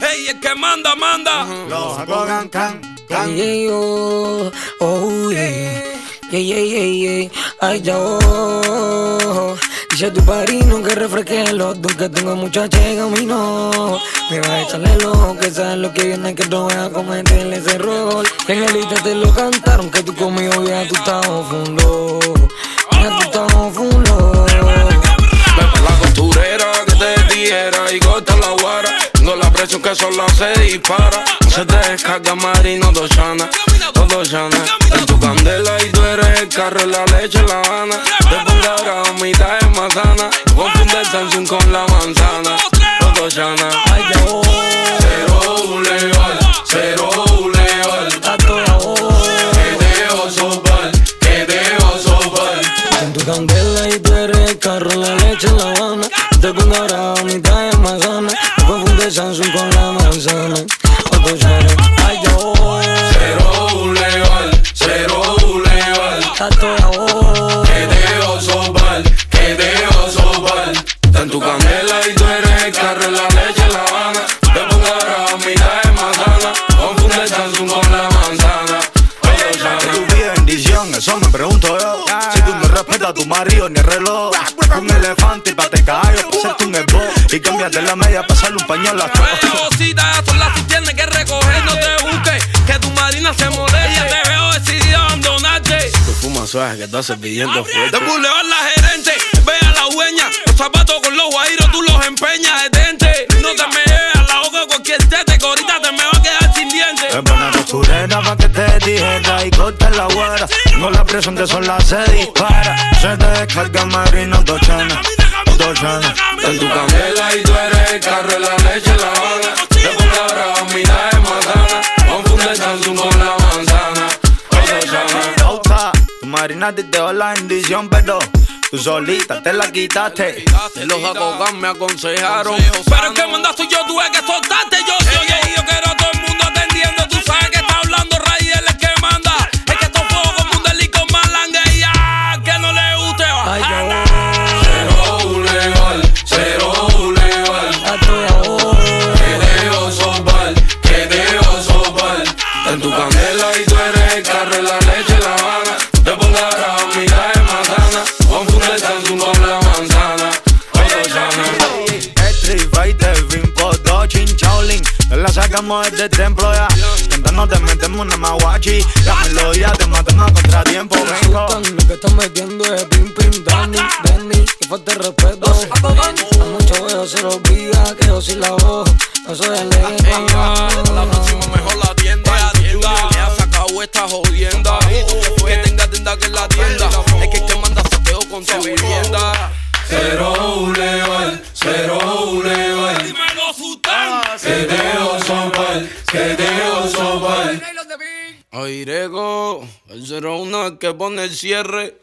Hey, el que manda, manda. Los hago can. Yeah, oh, yeah. Yeah. Ay, ya, oh. Dice tu padrino que refresque los dos, que tengo muchacha en camino. Me va a echarle el ojo, que sabes lo que viene, que no voy a cometerle ese rol. En el lista te lo cantaron, que tú conmigo ya tú estás fundo. Ya tú estás fundo. Vete la costurera que te diera y corta la guara. Tengo la presión que sola se dispara. No se te descarga marino, todo llana. En tu candela y tú eres el carro, la leche, la Habana. Te pongo ahora a mitad de manzana. No confunde Samsung con la manzana. Todo llana. Ay, ya, oh. Cero Boulevard, cero Boulevard. A toda hora. Que dejo sopar. En tu candela y tú eres el carro, la leche, la Habana. Te pongo ahora a mitad de manzana. No confunde Samsung con la manzana. Otro llana. Ay, ya, oh. Cero Boulevard. A toda hora. Que dejo sopar. En tu candela y tú eres el carro, la leche, la Habana. Te pongo ahora a mitad de manzana. Confunde Samsung con la manzana. Tu vida bendición, eso me pregunto yo. Si tú me respetas, tu marido ni el reloj. Un elefante y pate caballo, pasarte un esbo. Y cambiarte la media, pasarle un pañuelo a todo. Cositas, son las que tienes que recoger. No te busques, que tu marina se molesta. Te veo decidido a abandonarte. Tu fuma suave que tú haces pidiendo fuerte. De Boulevard la gerente, ve a la dueña. Los zapatos con los guajiros tú los empeñas de dente. No te me lleves a la boca de cualquier tete, que ahorita te me va a quedar sin dientes. Es buena costurera pa' que te dijera y corta la guara. Tengo la presión que sola se dispara. Se te descarga marino, tochana. En tu candela y tú eres el carro, la leche, la Habana. Te pongo ahora a mitad de manzana. Confunde Samsung con la manzana. Pausa, tu marinaste y te dio la bendición, pero tú solita te la quitaste. De los abogados me aconsejaron, pero el que mandaste yo tuve que soltarte. Yo soy y yo quiero a todo el mundo atendiendo. Tú sabes que está hablando Ray, él es el que manda. Es que esto fuego como un delico malanga y ya, que no le guste Ay, ya, bajar. oh. Cero Boulevard. A toda hora. Que dejo sopar. En tu candela y tú eres el carro, la leche, la Habana. Te pongo ahora a mitad de manzana. Confunde Samsung con la manzana. Street Fighter, Bimbo, Dodging, Shaolin. Te la sacamos desde el templo ya. Cantando te metemos una maguachi. La melodía te matamos a contratiempo, vengo. Lo que estás metiendo es pim, Danny. Que falta de respeto. A muchos veo se los olvida que yo sí la voz. No soy el La próxima mejor la tienda. Le ha sacado esta jodienda. Que tenga tienda que es la tienda. Es que el que manda saqueo con su vivienda. Cero Boulevard. Dímelo, Sultán. Que dejo sopar. Oirego, el 01 que pone el cierre.